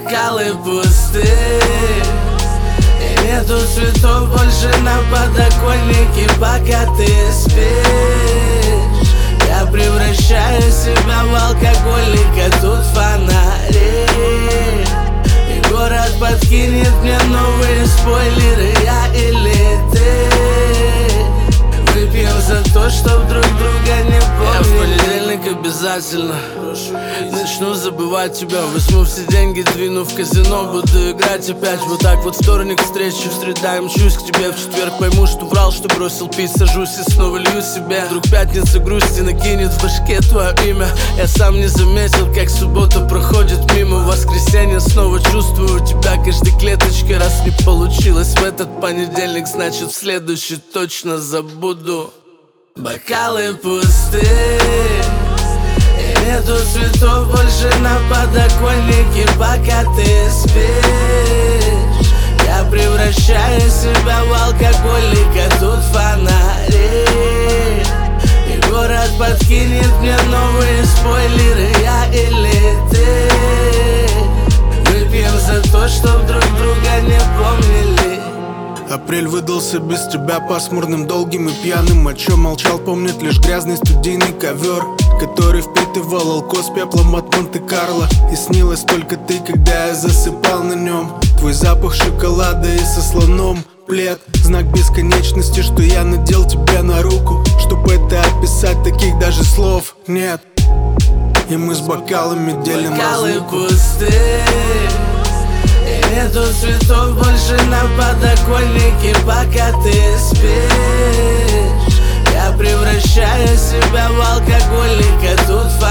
Бокалы пусты, и нету цветов больше на подоконнике. Пока ты спишь, я превращаю себя в алкоголика. Тут фонари, и город подкинет мне новые спойлеры. Я или ты, выпьем за то, чтоб друг друга не помнили. Я в понедельник обязательно начну забывать тебя. Возьму все деньги, двину в казино, буду играть опять. Вот так вот вторник встречу, в среда мчусь к тебе. В четверг пойму, что врал, что бросил пить, сажусь и снова лью себе. Вдруг пятница грусти накинет в башке твое имя. Я сам не заметил, как суббота проходит мимо. В воскресенье снова чувствую тебя каждой клеточкой. Раз не получилось в этот понедельник, значит в следующий точно забуду. Бокалы пусты, и нету цветов больше на подоконнике. Пока ты спишь, я превращаю себя в алкоголика. Тут фонари, и город подкинет мне новые спойлеры. Я или ты, выпьем за то, чтоб друг друга не помнили. Апрель выдался без тебя пасмурным, долгим и пьяным. О чем молчал, помнит лишь грязный студийный ковер, который впитывал алкоголь с пеплом от Монте-Карло. И снилась только ты, когда я засыпал на нем. Твой запах шоколада и со слоном плед, знак бесконечности, что я надел тебе на руку. Чтоб это описать, таких даже слов нет. И мы с бокалами делим Бокалы разлуку. пусты, и нету цветов больше на подоконнике. Пока ты спишь, я превращаю себя в алкоголика. Тут